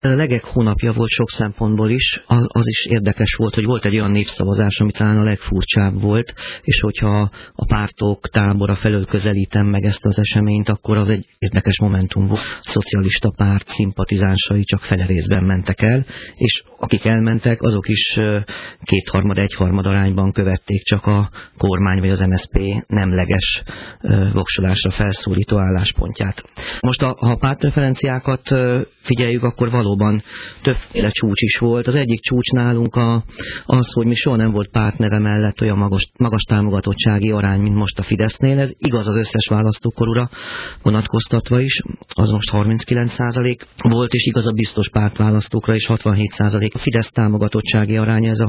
Legek hónapja volt sok szempontból is, az is érdekes volt, hogy volt egy olyan népszavazás, ami talán a legfurcsább volt, és hogyha a pártok tábora felől közelítem meg ezt az eseményt, akkor az egy érdekes momentum volt. A szocialista párt szimpatizánsai csak fele részben mentek el, és akik elmentek, azok is egyharmad arányban követték csak a kormány vagy az MSZP nemleges voksolásra felszólító álláspontját. Most ha a pártpreferenciákat figyeljük, akkor valóban többféle csúcs is volt. Az egyik csúcs nálunk az, hogy mi soha nem volt pártneve mellett olyan magas támogatottsági arány, mint most a Fidesznél. Ez igaz az összes választókorúra vonatkoztatva is, az most 39% volt, és igaz a biztos pártválasztókra is 67%. A Fidesz támogatottsági aránya, ez a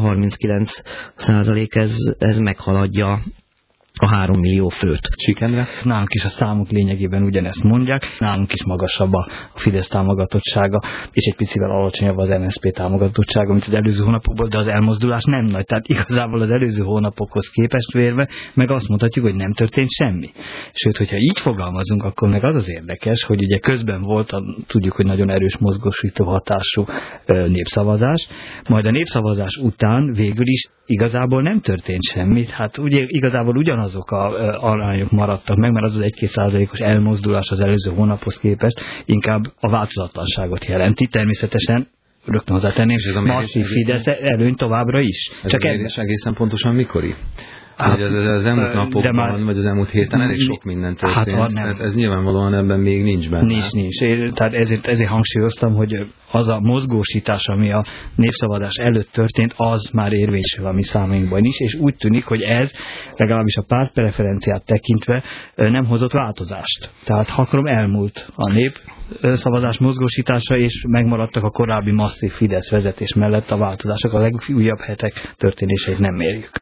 39%, ez meghaladja a 3 millió főt. Sikenre? Nálunk is a számok lényegében ugyanezt mondják, nálunk is magasabb a Fidesz támogatottsága, és egy picivel alacsonyabb az MSZP támogatottsága, mint az előző hónapokból, de az elmozdulás nem nagy. Tehát igazából az előző hónapokhoz képest vérve, meg azt mondhatjuk, hogy nem történt semmi. Sőt, hogyha így fogalmazunk, akkor meg az érdekes, hogy ugye közben volt, tudjuk, hogy nagyon erős mozgósító hatású népszavazás, majd a népszavazás után végül is igazából nem történt semmit. Hát ugye igazából ugyanazok a arányok maradtak meg, mert az 1-2%-os elmozdulás az előző hónaphoz képest inkább a változatlanságot jelenti. Természetesen rögtön hozzátenném, masszív Fidesz előny továbbra is. Ez csak a mérés egészen pontosan mikori? Hogy az elmúlt napokban, vagy az elmúlt héten elég sok minden történt. Hát ez nyilvánvalóan ebben még nincs benne. Nincs. Tehát ezért hangsúlyoztam, hogy az a mozgósítás, ami a népszavazás előtt történt, az már érvényesül a mi számunkban is, és úgy tűnik, hogy ez legalábbis a pártpreferenciát tekintve nem hozott változást. Tehát hakrom elmúlt a népszavazás mozgósítása, és megmaradtak a korábbi masszív Fidesz vezetés mellett a változások. A legújabb hetek történéseit nem mérjük.